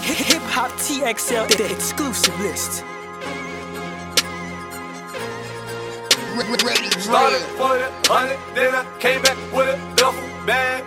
Hip Hop TXL, the exclusive list. Started for the 100, then I came back with a duffel bag.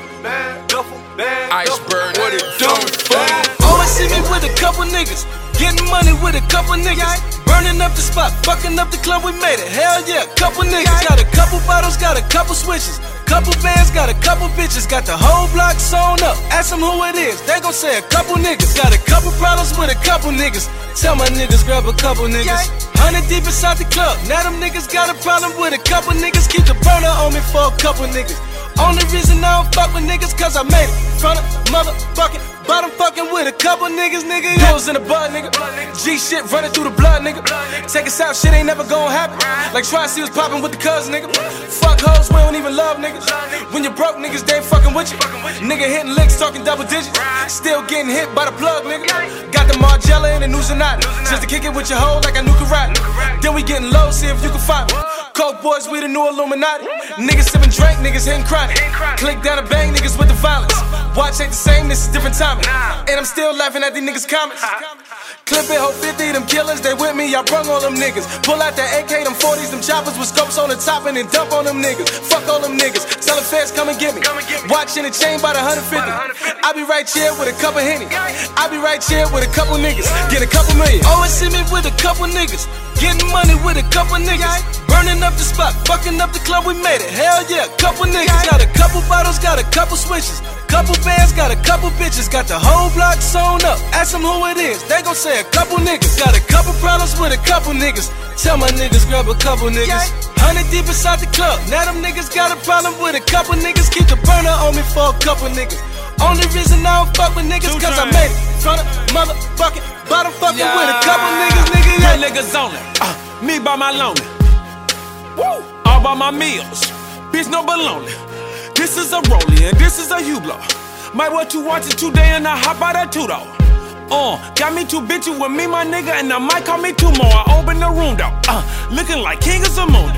Iceberg, what it do? Always see me with a couple niggas, getting money with a couple niggas, burning up the spot, fucking up the club, we made it. Hell yeah, couple niggas, got a couple bottles, got a couple switches, couple bands, got a couple bitches, got the whole block sewn up. Ask them who it is, they gon' say a couple niggas. Got a couple problems with a couple niggas. Tell my niggas grab a couple niggas. 100 deep inside the club. Now them niggas got a problem with a couple niggas. Keep the burner on me for a couple niggas. Only reason I don't fuck with niggas cause I made it. Front of motherfucking bottom fucking with a couple niggas, nigga. Pills in the bud, nigga. G shit running through the blood, nigga. Take us out, shit ain't never gonna happen. Like Try-C was popping with the cuz, nigga. Fuck hoes, we don't even love niggas. When you broke, niggas, they ain't fucking with you. Nigga hitting licks, talking double digits. Still getting hit by the plug, nigga. Got the Margiela and the Nuzinati. Just to kick it with your hoe like I knew karate. Then we getting low, see if you can find me. Coke boys, we the new Illuminati. Niggas sipping drink, niggas hitting chronic. Click down and bang niggas with the violence. Watch ain't the same, this is different timing. And I'm still laughing at these niggas' comments. Clip it, hold 50, them killers, they with me, I brung all them niggas. Pull out the AK, them 40s, them choppers with scopes on the top and then dump on them niggas. Fuck all them niggas, tell the feds come and get me. Watch in the chain by the 150. I be right here with a couple Henny. I be right here with a couple niggas, get a couple million. Always see me with a couple niggas, getting money with a couple niggas, burning up the spot, fucking up the club, we made it. Hell yeah, couple niggas, got a couple bottles, got a couple switches, couple bands, got a couple bitches, got the whole block sewn up. Ask them who it is, they gon' say a couple niggas. Got a couple problems with a couple niggas. Tell my niggas grab a couple niggas. 100 deep inside the club. Now them niggas got a problem with a couple niggas. Keep the burner on me for a couple niggas. Only reason I don't fuck with niggas cause I made it. Front of motherfucking bottom fucking with a couple niggas, nigga. Yeah, niggas only. Me by my lonely. Woo! All by my meals. Bitch, no baloney. This is a rollie and this is a Hublot. Might what you watching today and I hop out that two-door. Got me too bitchy with me, my nigga, and I might call me two more. I open the room though, looking like King of Zamunda.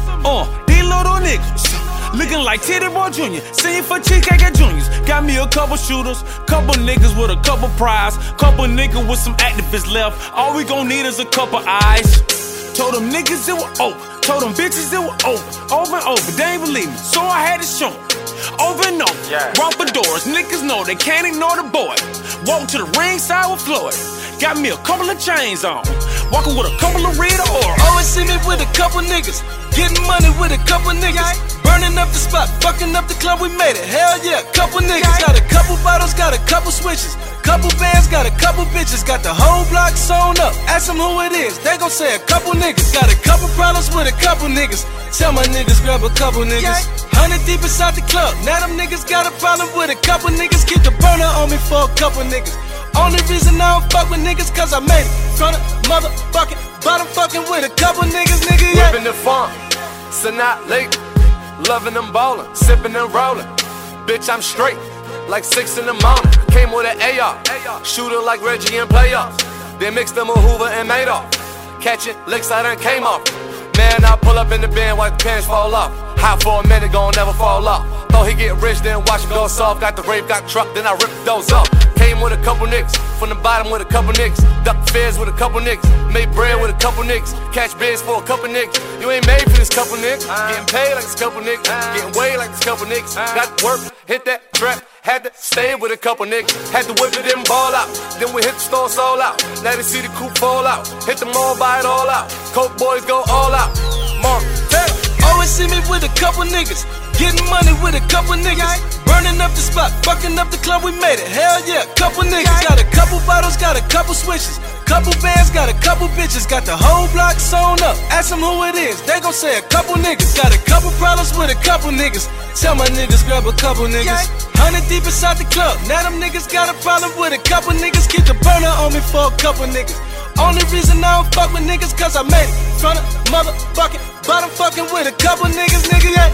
These little niggas, looking like Titty Boy Jr. Singing for Cheesecake at Juniors. Got me a couple shooters, couple niggas with a couple prize, couple niggas with some activists left. All we gon' need is a couple eyes. Told them niggas it was over, told them bitches it was over and over. They ain't believe me, so I had to show them. Over and over, Romper doors, niggas know they can't ignore the boy. Walk to the ringside with Floyd. Got me a couple of chains on, walking with a couple of red or. Always see me with a couple niggas, getting money with a couple niggas, burning up the spot, fucking up the club, we made it. Hell yeah, couple niggas, got a couple bottles, got a couple switches, couple bands, got a couple bitches, got the whole block sewn up. Ask them who it is, they gon' say a couple niggas. Got a couple problems with a couple niggas. Tell my niggas grab a couple niggas. 100 deep inside the club. Now them niggas got a problem with a couple niggas. Keep the burner on me for a couple niggas. Only reason I don't fuck with niggas cause I made it. Front of motherfucking bottom fucking with a couple niggas, nigga. Yeah. Whipping the funk, so not late. Loving them ballin', sipping and rollin'. Bitch, I'm straight, like 6 in the morning. Came with an AR, shooter like Reggie in playoffs. Then mixed them with Hoover and Madoff. Catching licks I done came off. Man, I pull up in the bin, watch the pants fall off. Hot for a minute, gon' never fall off. Thought he get rich, then watch him go soft. Got the rave, got the truck, then I ripped those up. Came with a couple nicks, from the bottom with a couple nicks. Duck the feds with a couple nicks. Made bread with a couple nicks. Catch bids for a couple nicks. You ain't made for this couple nicks. Getting paid like this couple nicks. Getting way like this couple nicks. Got to work, hit that trap. Had to stay with a couple niggas. Had to whip it and ball out. Then we hit the store sold out. Now they see the coupe fall out. Hit the mall, buy it all out. Coke boys go all out. Mark, always see me with a couple niggas, getting money with a couple niggas, burning up the spot, fucking up the club, we made it. Hell yeah, couple niggas. Got a couple bottles, got a couple switches, couple bands, got a couple bitches, got the whole block sewn up. Ask them who it is, they gon' say a couple niggas. Got a couple problems with a couple niggas. Tell my niggas grab a couple niggas. 100 deep inside the club. Now them niggas got a problem with a couple niggas. Keep the burner on me for a couple niggas. Only reason I don't fuck with niggas cause I made it. Front of motherfucking bottom fucking with a couple niggas, nigga. Yeah.